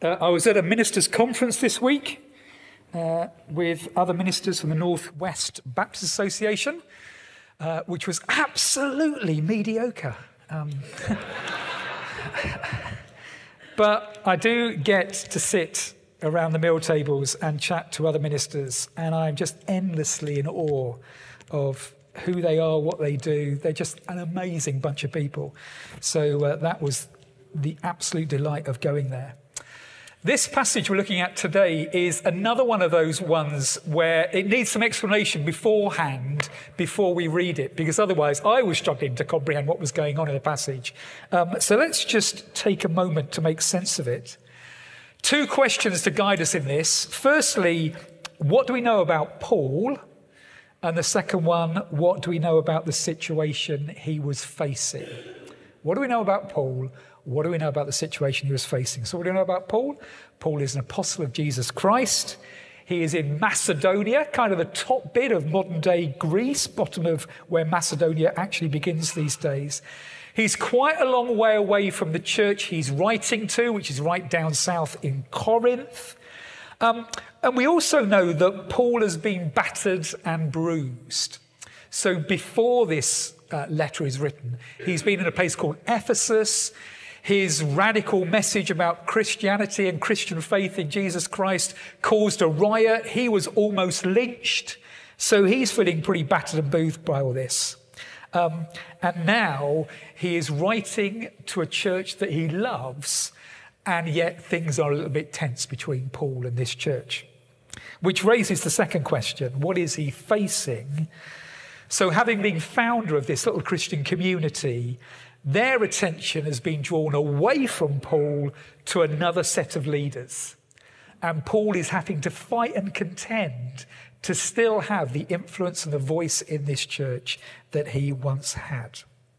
I was at a ministers' conference this week with other ministers from the North West Baptist Association, which was absolutely mediocre. But I do get to sit around the meal tables and chat to other ministers, and I'm just endlessly in awe of who they are, what they do. They're just an amazing bunch of people. So that was the absolute delight of going there. This passage we're looking at today is another one of those ones where it needs some explanation beforehand before we read it, because otherwise I was struggling to comprehend what was going on in the passage. So let's just take a moment to make sense of it. Two questions to guide us in this. Firstly, what do we know about Paul? And the second one, what do we know about the situation he was facing? What do we know about Paul? What do we know about the situation he was facing? So what do we know about Paul? Paul is an apostle of Jesus Christ. He is in Macedonia, kind of the top bit of modern-day Greece, bottom of where Macedonia actually begins these days. He's quite a long way away from the church he's writing to, which is right down south in Corinth. And we also know that Paul has been battered and bruised. So before this letter is written, he's been in a place called Ephesus. His radical message about Christianity and Christian faith in Jesus Christ caused a riot. He was almost lynched. So he's feeling pretty battered and bruised by all this. And now he is writing to a church that he loves, and yet things are a little bit tense between Paul and this church. Which raises the second question: what is he facing? So having been founder of this little Christian community, their attention has been drawn away from Paul to another set of leaders. And Paul is having to fight and contend to still have the influence and the voice in this church that he once had.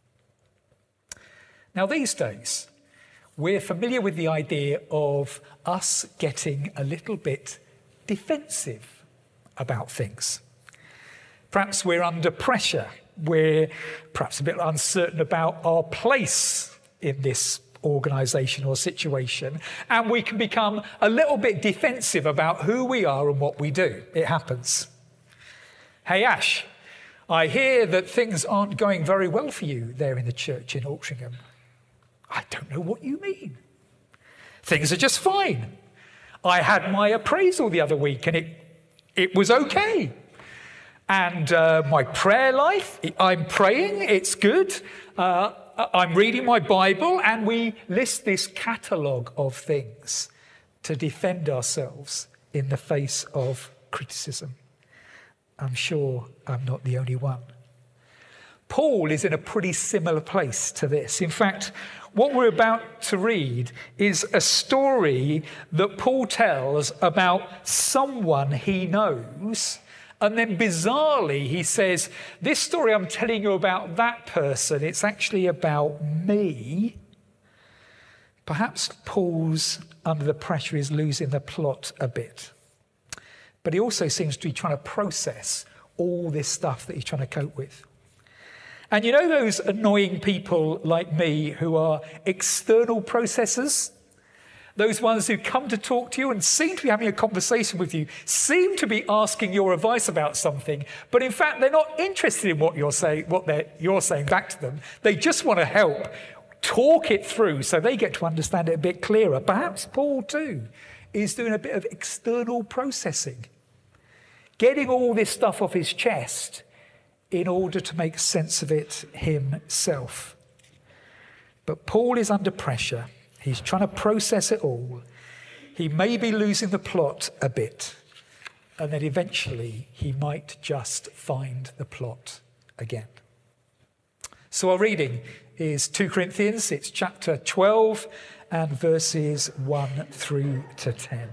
Now, these days, we're familiar with the idea of us getting a little bit defensive about things. Perhaps we're under pressure. We're perhaps a bit uncertain about our place in this organisation or situation, and we can become a little bit defensive about who we are and what we do. It happens. Hey, Ash, I hear that things aren't going very well for you there in the church in Altrincham. I don't know what you mean. Things are just fine. I had my appraisal the other week and it was okay. And my prayer life, I'm praying, it's good. I'm reading my Bible, and we list this catalogue of things to defend ourselves in the face of criticism. I'm sure I'm not the only one. Paul is in a pretty similar place to this. In fact, what we're about to read is a story that Paul tells about someone he knows. And then bizarrely, he says, this story I'm telling you about that person, it's actually about me. Perhaps Paul's under the pressure is losing the plot a bit. But he also seems to be trying to process all this stuff that he's trying to cope with. And you know those annoying people like me who are external processors? Those ones who come to talk to you and seem to be having a conversation with you, seem to be asking your advice about something, but in fact they're not interested in what you're saying back to them. They just want to help talk it through so they get to understand it a bit clearer. Perhaps Paul too is doing a bit of external processing, getting all this stuff off his chest in order to make sense of it himself. But Paul is under pressure. He's trying to process it all. He may be losing the plot a bit, and then eventually he might just find the plot again. So our reading is 2 Corinthians, it's chapter 12 and verses 1 through to 10.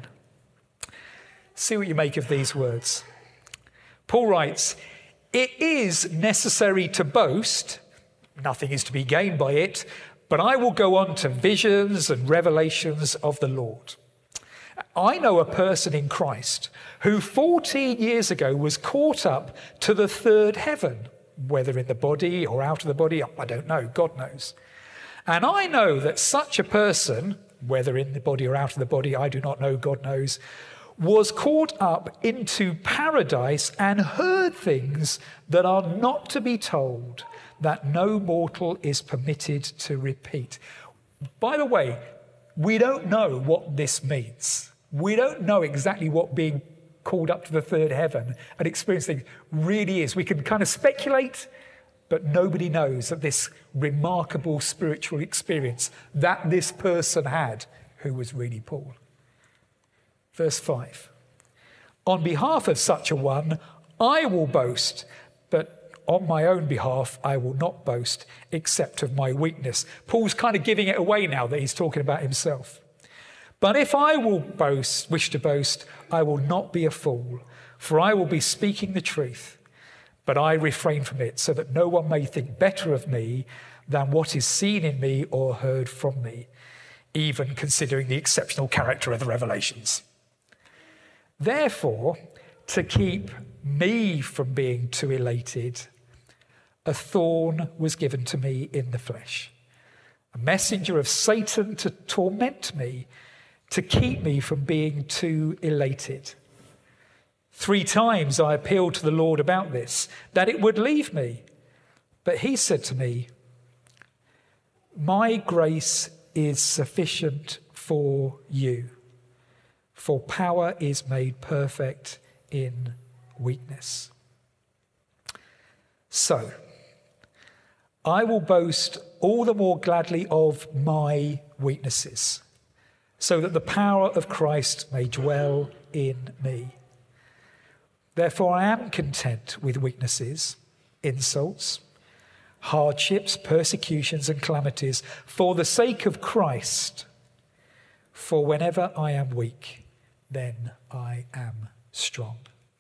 See what you make of these words. Paul writes, "It is necessary to boast, nothing is to be gained by it, but I will go on to visions and revelations of the Lord. I know a person in Christ who 14 years ago was caught up to the third heaven, whether in the body or out of the body, I don't know, God knows. And I know that such a person, whether in the body or out of the body, I do not know, God knows, was caught up into paradise and heard things that are not to be told, that no mortal is permitted to repeat. By the way, we don't know what this means. We don't know exactly what being called up to the third heaven and experiencing really is. We can kind of speculate, but nobody knows that this remarkable spiritual experience that this person had, who was really Paul. Verse 5, on behalf of such a one, I will boast, but on my own behalf, I will not boast except of my weakness. Paul's kind of giving it away now that he's talking about himself. But if I will wish to boast, I will not be a fool, for I will be speaking the truth. But I refrain from it, so that no one may think better of me than what is seen in me or heard from me, even considering the exceptional character of the revelations. Therefore, to keep me from being too elated, a thorn was given to me in the flesh, a messenger of Satan to torment me, to keep me from being too elated. 3 times I appealed to the Lord about this, that it would leave me. But he said to me, my grace is sufficient for you, for power is made perfect in weakness. So, I will boast all the more gladly of my weaknesses, so that the power of Christ may dwell in me. Therefore, I am content with weaknesses, insults, hardships, persecutions, and calamities for the sake of Christ. For whenever I am weak, then I am strong.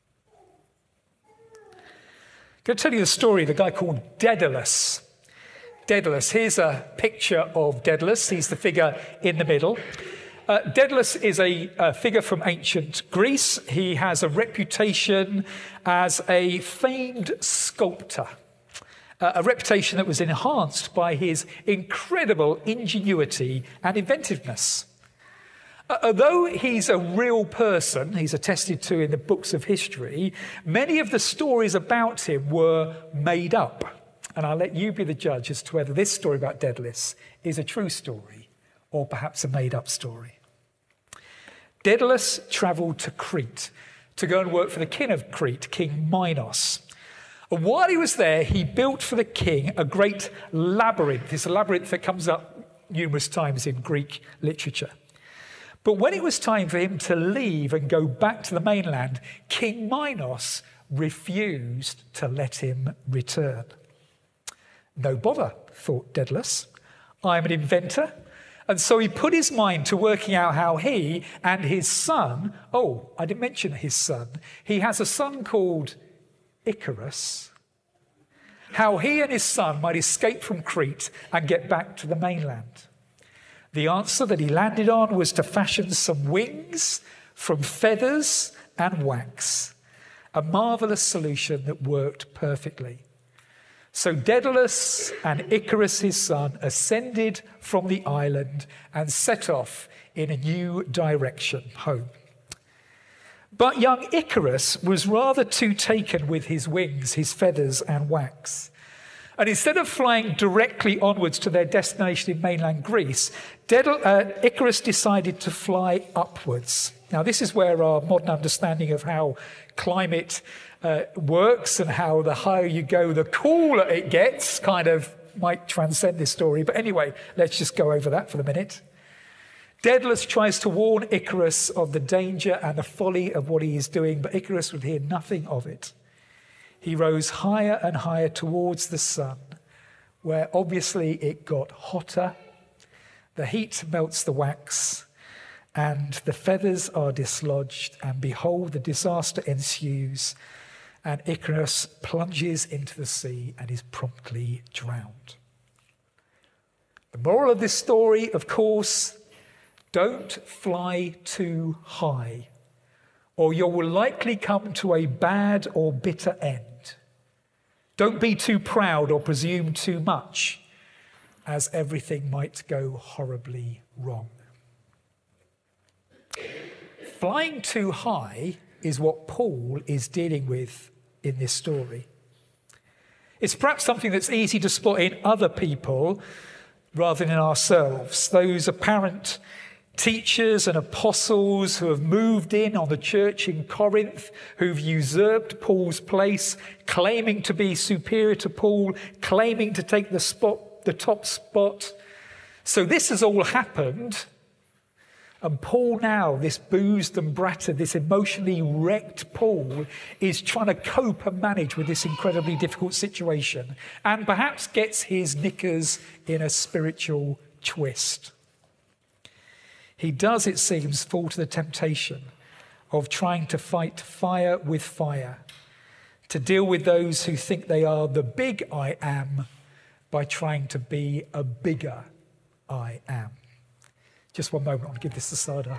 I'm going to tell you the story of a guy called Daedalus. Daedalus, here's a picture of Daedalus. He's the figure in the middle. Daedalus is a figure from ancient Greece. He has a reputation as a famed sculptor, a reputation that was enhanced by his incredible ingenuity and inventiveness. Although he's a real person, he's attested to in the books of history, many of the stories about him were made up. And I'll let you be the judge as to whether this story about Daedalus is a true story or perhaps a made-up story. Daedalus travelled to Crete to go and work for the king of Crete, King Minos. And while he was there, he built for the king a great labyrinth. It's a labyrinth that comes up numerous times in Greek literature. But when it was time for him to leave and go back to the mainland, King Minos refused to let him return. No bother, thought Daedalus. I'm an inventor. And so he put his mind to working out how he and his son, I didn't mention his son, he has a son called Icarus, how he and his son might escape from Crete and get back to the mainland. The answer that he landed on was to fashion some wings from feathers and wax, a marvellous solution that worked perfectly. So Daedalus and Icarus, his son, ascended from the island and set off in a new direction home. But young Icarus was rather too taken with his wings, his feathers and wax. And instead of flying directly onwards to their destination in mainland Greece, Icarus decided to fly upwards. Now, this is where our modern understanding of how climate works and how the higher you go, the cooler it gets, kind of might transcend this story. But anyway, let's just go over that for the minute. Daedalus tries to warn Icarus of the danger and the folly of what he is doing, but Icarus would hear nothing of it. He rose higher and higher towards the sun, where obviously it got hotter. The heat melts the wax, and the feathers are dislodged, and behold, the disaster ensues, and Icarus plunges into the sea and is promptly drowned. The moral of this story, of course, don't fly too high, or you will likely come to a bad or bitter end. Don't be too proud or presume too much, as everything might go horribly wrong. flying too high is what Paul is dealing with in this story. It's perhaps something that's easy to spot in other people rather than in ourselves. Those apparent teachers and apostles who have moved in on the church in Corinth, who've usurped Paul's place, claiming to be superior to Paul, claiming to take the top spot. So this has all happened. And Paul now, this boozed and brattered, this emotionally wrecked Paul, is trying to cope and manage with this incredibly difficult situation, and perhaps gets his knickers in a spiritual twist. He does, it seems, fall to the temptation of trying to fight fire with fire, to deal with those who think they are the big I am by trying to be a bigger I am. Just one moment, I'll give this to Sada.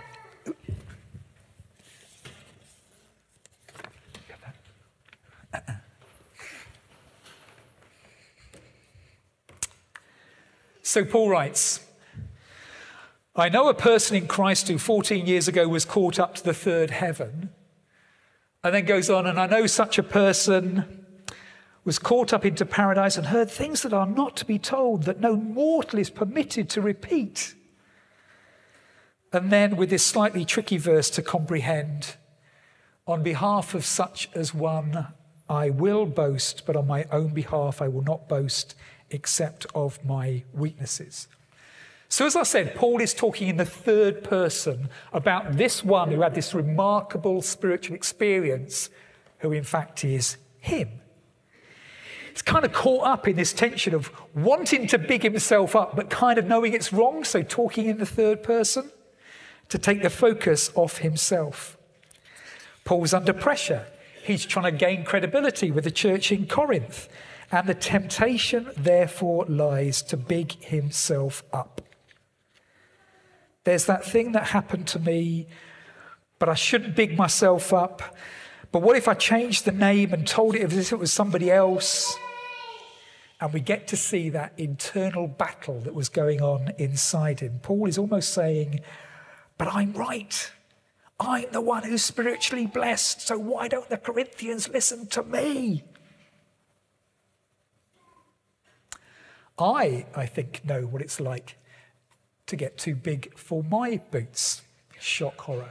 So Paul writes, I know a person in Christ who 14 years ago was caught up to the third heaven, and then goes on, and I know such a person was caught up into paradise and heard things that are not to be told, that no mortal is permitted to repeat. And then with this slightly tricky verse to comprehend, on behalf of such as one, I will boast, but on my own behalf I will not boast except of my weaknesses. So as I said, Paul is talking in the third person about this one who had this remarkable spiritual experience, who in fact is him. He's kind of caught up in this tension of wanting to big himself up, but kind of knowing it's wrong, so talking in the third person to take the focus off himself. Paul's under pressure. He's trying to gain credibility with the church in Corinth, and the temptation therefore lies to big himself up. There's that thing that happened to me, but I shouldn't big myself up. But what if I changed the name and told it as if it was somebody else? And we get to see that internal battle that was going on inside him. Paul is almost saying, but I'm right. I'm the one who's spiritually blessed, so why don't the Corinthians listen to me? I think, know what it's like to get too big for my boots. Shock horror.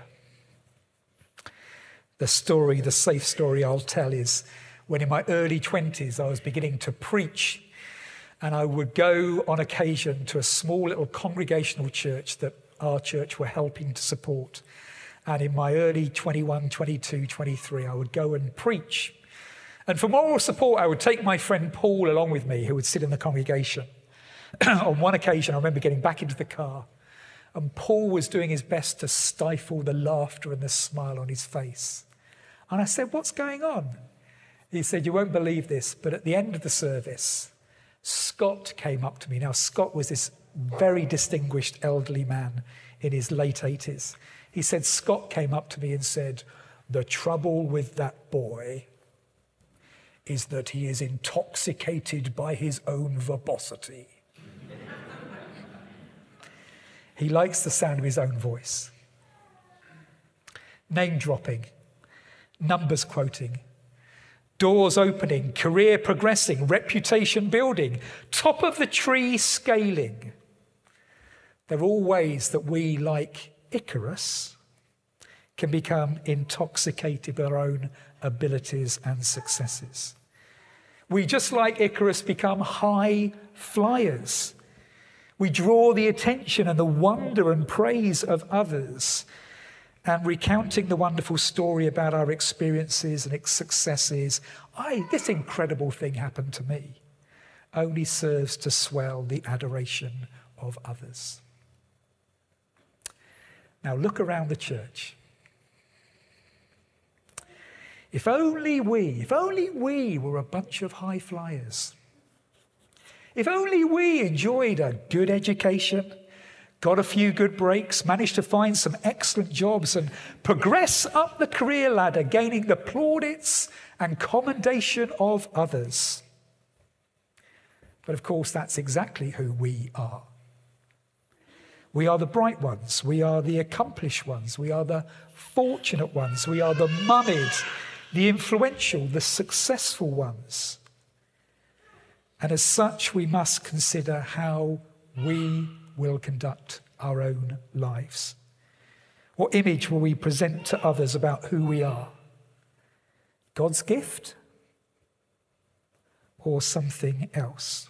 The safe story I'll tell is when in my early 20s I was beginning to preach, and I would go on occasion to a small little congregational church that our church were helping to support. And in my early 21, 22, 23, I would go and preach. And for moral support, I would take my friend Paul along with me, who would sit in the congregation. On one occasion, I remember getting back into the car, and Paul was doing his best to stifle the laughter and the smile on his face. And I said, what's going on? He said, you won't believe this, but at the end of the service, Scott came up to me. Now, Scott was this very distinguished elderly man in his late 80s. He said, Scott came up to me and said, the trouble with that boy is that he is intoxicated by his own verbosity. He likes the sound of his own voice. Name dropping, numbers quoting, doors opening, career progressing, reputation building, top of the tree scaling. They're all ways that we, like Icarus, can become intoxicated with our own abilities and successes. We, just like Icarus, become high flyers. We draw the attention and the wonder and praise of others, and recounting the wonderful story about our experiences and successes. This incredible thing happened to me, only serves to swell the adoration of others. Now look around the church. If only we were a bunch of high flyers. If only we enjoyed a good education, got a few good breaks, managed to find some excellent jobs and progress up the career ladder, gaining the plaudits and commendation of others. But of course, that's exactly who we are. We are the bright ones. We are the accomplished ones. We are the fortunate ones. We are the moneyed, the influential, the successful ones. And as such, we must consider how we will conduct our own lives. What image will we present to others about who we are? God's gift or something else?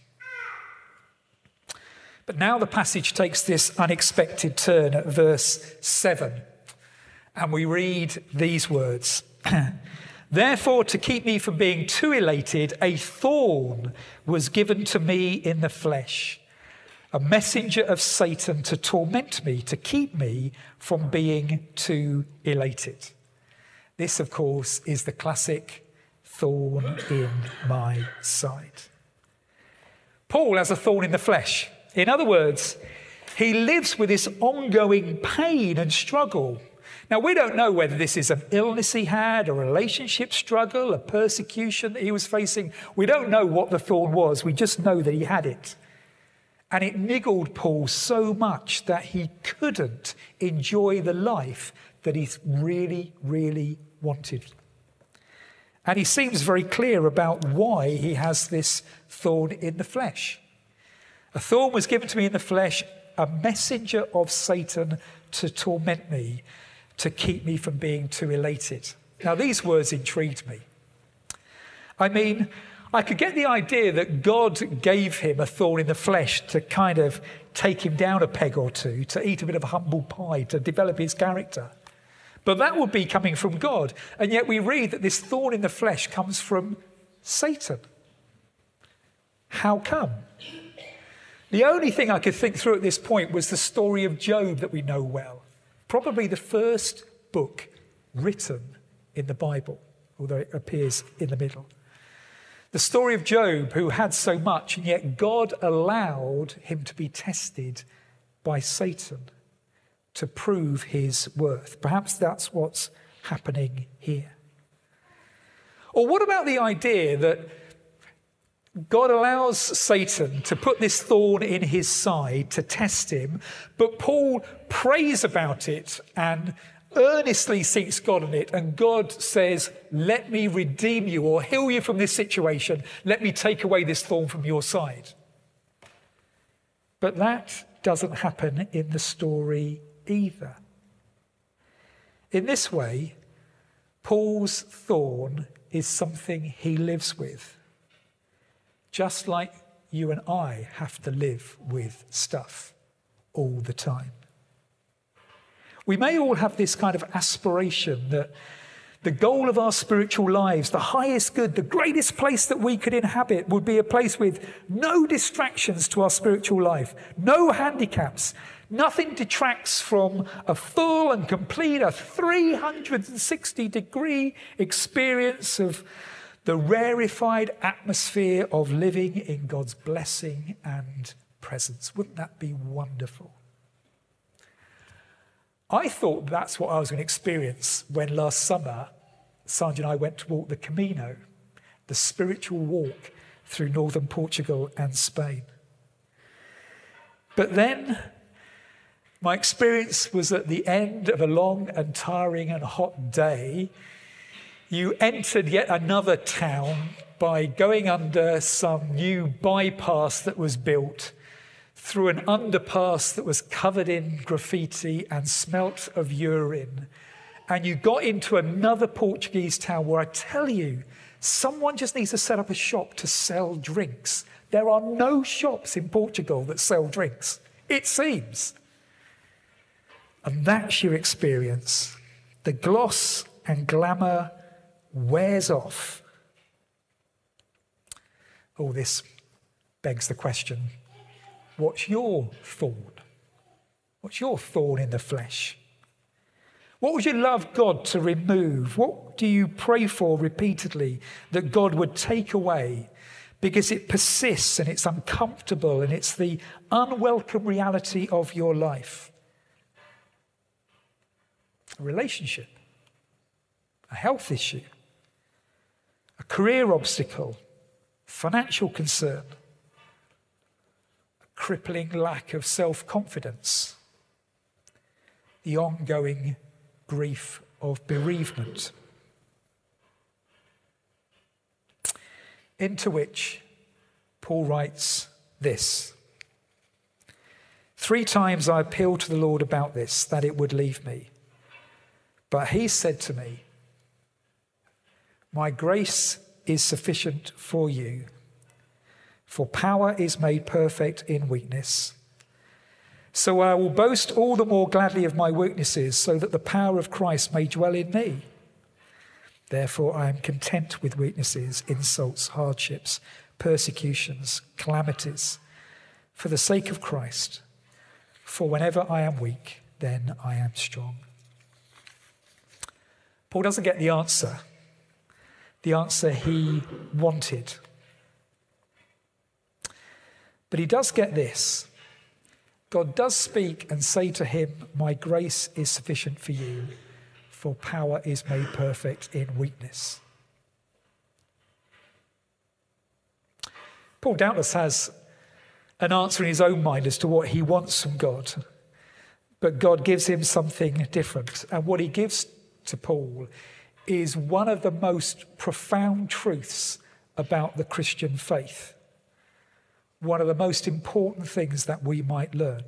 But now the passage takes this unexpected turn at verse 7, and we read these words. Therefore, to keep me from being too elated, a thorn was given to me in the flesh, a messenger of Satan to torment me, to keep me from being too elated. This, of course, is the classic thorn in my side. Paul has a thorn in the flesh. In other words, he lives with this ongoing pain and struggle. Now, we don't know whether this is an illness he had, a relationship struggle, a persecution that he was facing. We don't know what the thorn was. We just know that he had it. And it niggled Paul so much that he couldn't enjoy the life that he really, really wanted. And he seems very clear about why he has this thorn in the flesh. A thorn was given to me in the flesh, a messenger of Satan to torment me, to keep me from being too elated. Now, these words intrigued me. I mean, I could get the idea that God gave him a thorn in the flesh to kind of take him down a peg or two, to eat a bit of humble pie, to develop his character. But that would be coming from God. And yet we read that this thorn in the flesh comes from Satan. How come? The only thing I could think through at this point was the story of Job that we know well. Probably the first book written in the Bible, although it appears in the middle. The story of Job, who had so much, and yet God allowed him to be tested by Satan to prove his worth. Perhaps that's what's happening here. Or what about the idea that God allows Satan to put this thorn in his side to test him, but Paul prays about it and earnestly seeks God in it, and God says, let me redeem you or heal you from this situation. Let me take away this thorn from your side. But that doesn't happen in the story either. In this way, Paul's thorn is something he lives with, just like you and I have to live with stuff all the time. We may all have this kind of aspiration that the goal of our spiritual lives, the highest good, the greatest place that we could inhabit would be a place with no distractions to our spiritual life, no handicaps. Nothing detracts from a full and complete, a 360-degree experience of the rarefied atmosphere of living in God's blessing and presence. Wouldn't that be wonderful? I thought that's what I was going to experience when last summer, Sandra and I went to walk the Camino, the spiritual walk through northern Portugal and Spain. But then my experience was at the end of a long and tiring and hot day, you entered yet another town by going under some new bypass that was built, through an underpass that was covered in graffiti and smelt of urine. And you got into another Portuguese town where I tell you, someone just needs to set up a shop to sell drinks. There are no shops in Portugal that sell drinks, it seems. And that's your experience. The gloss and glamour wears off. All this begs the question, what's your thorn? What's your thorn in the flesh? What would you love God to remove? What do you pray for repeatedly that God would take away because it persists and it's uncomfortable and it's the unwelcome reality of your life? A relationship, a health issue, a career obstacle, financial concern, a crippling lack of self-confidence, the ongoing grief of bereavement, into which Paul writes this: 3 times I appealed to the Lord about this, that it would leave me. But he said to me, my grace is sufficient for you, for power is made perfect in weakness. So I will boast all the more gladly of my weaknesses, so that the power of Christ may dwell in me. Therefore I am content with weaknesses, insults, hardships, persecutions, calamities, for the sake of Christ. For whenever I am weak, then I am strong. Paul doesn't get the answer he wanted. But he does get this. God does speak and say to him, my grace is sufficient for you, for power is made perfect in weakness. Paul doubtless has an answer in his own mind as to what he wants from God. But God gives him something different. And what he gives to Paul is one of the most profound truths about the Christian faith. One of the most important things that we might learn.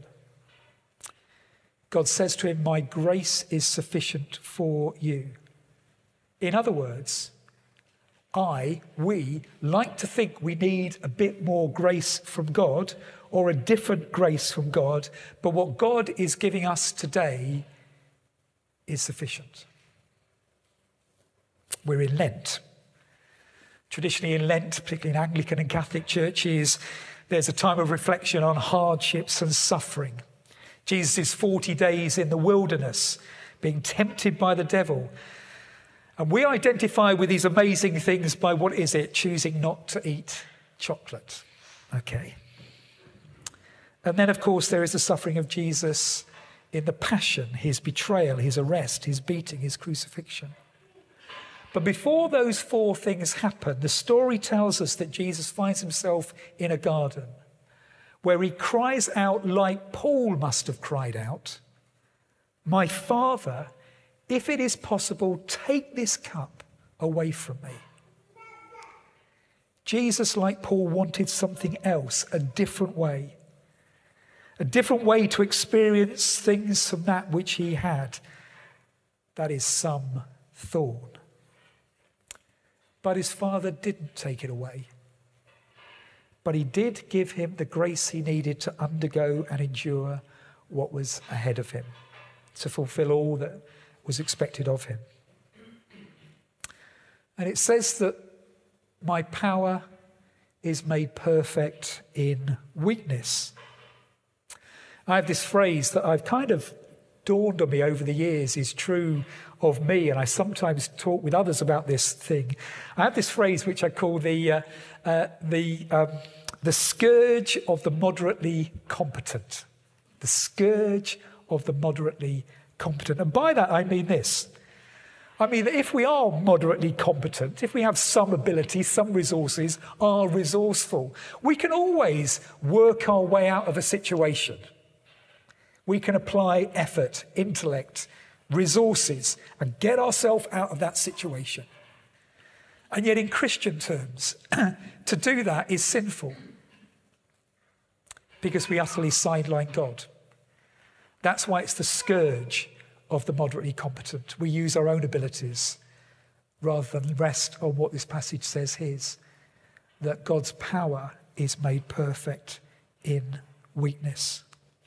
God says to him, my grace is sufficient for you. In other words, we like to think we need a bit more grace from God or a different grace from God, but what God is giving us today is sufficient. We're in Lent. Traditionally in Lent, particularly in Anglican and Catholic churches, there's a time of reflection on hardships and suffering. Jesus is 40 days in the wilderness, being tempted by the devil. And we identify with these amazing things by, what is it? Choosing not to eat chocolate. Okay. And then, of course, there is the suffering of Jesus in the passion, his betrayal, his arrest, his beating, his crucifixion. But before those 4 things happen, the story tells us that Jesus finds himself in a garden where he cries out like Paul must have cried out, my Father, if it is possible, take this cup away from me. Jesus, like Paul, wanted something else, a different way to experience things from that which he had. That is some thorn. But his Father didn't take it away. But he did give him the grace he needed to undergo and endure what was ahead of him, to fulfill all that was expected of him. And it says that my power is made perfect in weakness. I have this phrase that I've kind of dawned on me over the years is true of me, and I sometimes talk with others about this thing. I have this phrase which I call the scourge of the moderately competent. The scourge of the moderately competent. And by that I mean this. I mean that if we are moderately competent, if we have some ability, some resources, are resourceful, we can always work our way out of a situation. We can apply effort, intellect, resources, and get ourselves out of that situation. And yet in Christian terms, to do that is sinful because we utterly sideline God. That's why it's the scourge of the moderately competent. We use our own abilities rather than rest on what this passage says is, that God's power is made perfect in weakness.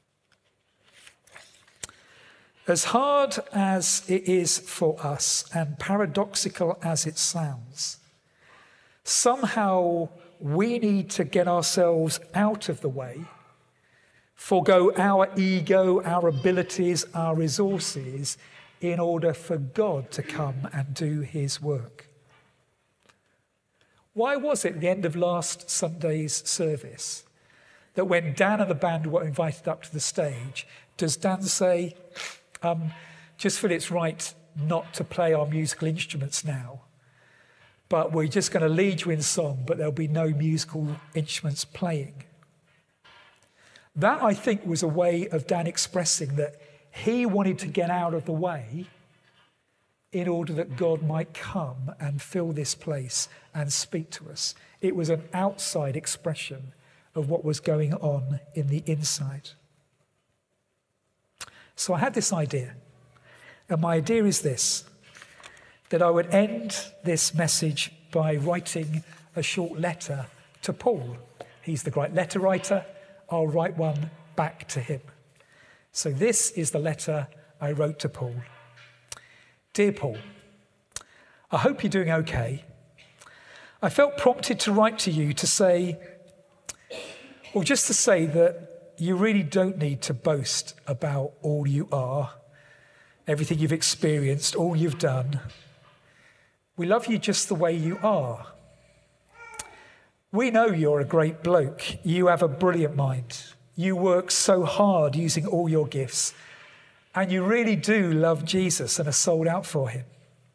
As hard as it is for us, and paradoxical as it sounds, somehow we need to get ourselves out of the way, forgo our ego, our abilities, our resources, in order for God to come and do his work. Why was it at the end of last Sunday's service that when Dan and the band were invited up to the stage, does Dan say, just feel it's right not to play our musical instruments now, but we're just going to lead you in song, but there'll be no musical instruments playing? That, I think, was a way of Dan expressing that He wanted to get out of the way in order that God might come and fill this place and speak to us. It was an outside expression of what was going on in the inside. So I had this idea, and my idea is this, that I would end this message by writing a short letter to Paul. He's the great letter writer. I'll write one back to him. So this is the letter I wrote to Paul. Dear Paul, I hope you're doing okay. I felt prompted to write to you to say, or just to say that you really don't need to boast about all you are, everything you've experienced, all you've done. We love you just the way you are. We know you're a great bloke. You have a brilliant mind. You work so hard using all your gifts. And you really do love Jesus and are sold out for him.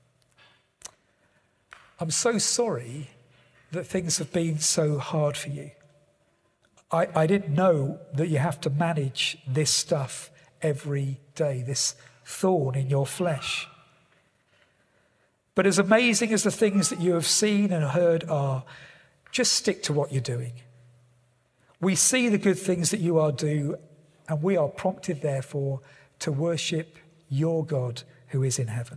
I'm so sorry that things have been so hard for you. I didn't know that you have to manage this stuff every day, this thorn in your flesh. But as amazing as the things that you have seen and heard are, just stick to what you're doing. We see the good things that you are doing, and we are prompted, therefore, to worship your God who is in heaven.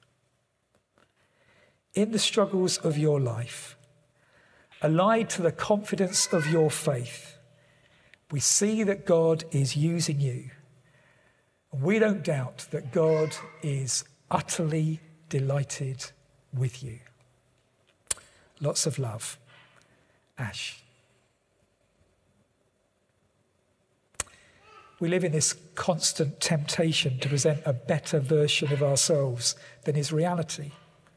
In the struggles of your life, allied to the confidence of your faith, we see that God is using you. And we don't doubt that God is utterly delighted with you. Lots of love. Ash. We live in this constant temptation to present a better version of ourselves than is reality.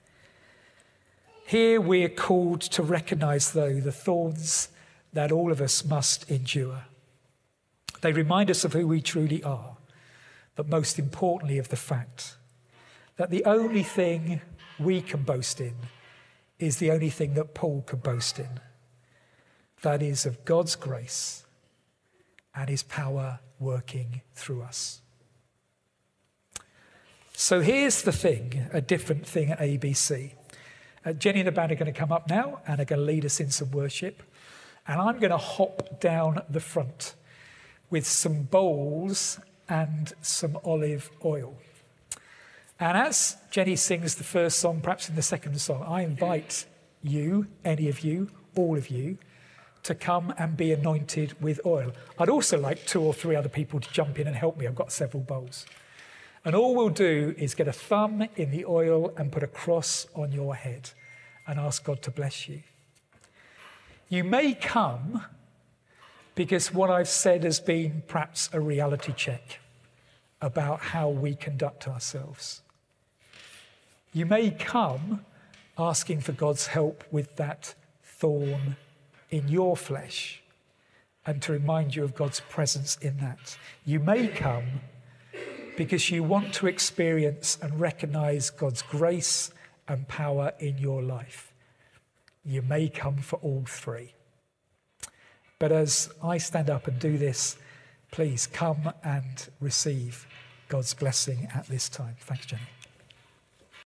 Here we're called to recognise, though, the thorns that all of us must endure. They remind us of who we truly are, but most importantly of the fact that the only thing we can boast in is the only thing that Paul could boast in. That is of God's grace and his power working through us. So here's the thing, a different thing at ABC. Jenny and the band are going to come up now and are going to lead us in some worship. And I'm going to hop down the front with some bowls and some olive oil. And as Jenny sings the first song, perhaps in the second song, I invite you, any of you, all of you, to come and be anointed with oil. I'd also like 2 or 3 other people to jump in and help me. I've got several bowls. And all we'll do is get a thumb in the oil and put a cross on your head and ask God to bless you. You may come because what I've said has been perhaps a reality check about how we conduct ourselves. You may come asking for God's help with that thorn in your flesh and to remind you of God's presence in that. You may come because you want to experience and recognize God's grace and power in your life. You may come for all 3. But as I stand up and do this, please come and receive God's blessing at this time. Thanks, Jenny.